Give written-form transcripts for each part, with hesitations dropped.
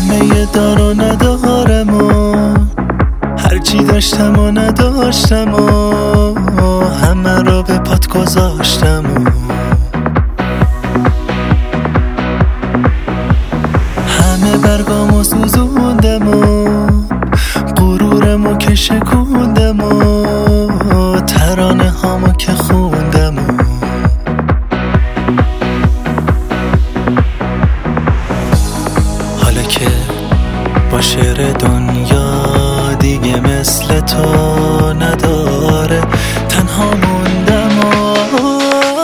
همه دار و ندارم و هرچی داشتم و نداشتم و همه رو به پات گذاشتم و همه برگامو سوزوندم و غرورمو که شکوندم و ترانه هامو که خوندم و حالا که با شعر دنیا دیگه مثل تو نداره، تنها موندم و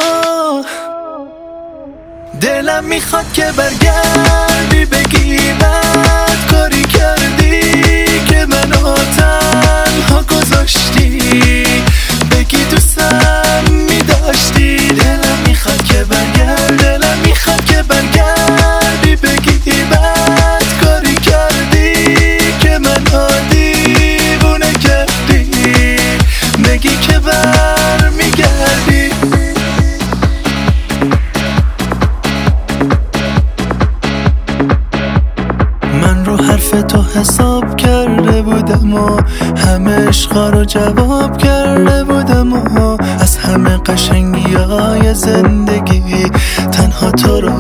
دلم میخواد که برگردی بگی بد کاری کردی که منو تنها گذاشتی، بگی دوستم میداشتی. دلم میخواد که برگرد، دلم میخواد که برگردی بگی بد کاری کردی که منو دیوونه کردی، بگی که برمیگردی. من رو حرف تو حساب کرده بودم و همه عشقا رو جواب کرده بودم و از همه قشنگی های زندگی تنها تو رو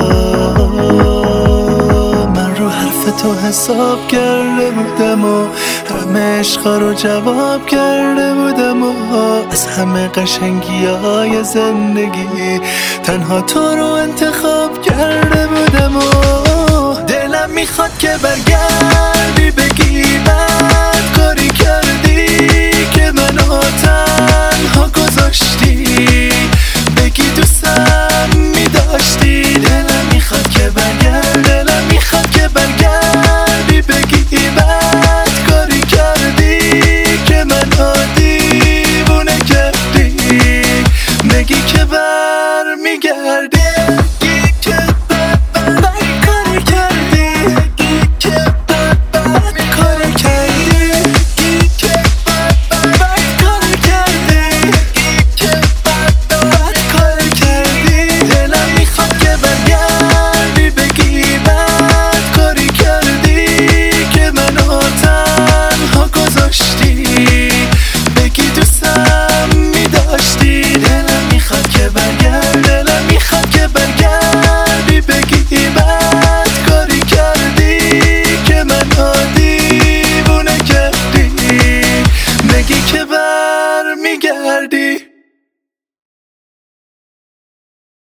من رو حرف تو حساب کرده بودم و همه عشقا رو جواب کرده بودم و از همه قشنگی های زندگی تنها تو رو انتخاب کرده بودم و دلم میخواد که برگردی بگی بد کاری کردی که منو تنها گذاشتی، بگی دوستم میداشتی. دلم میخواد که برگرد، دلم میخواد که برگردی بگی بد کاری کردی که منو دیوونه کردی، بگی که برمیگردی.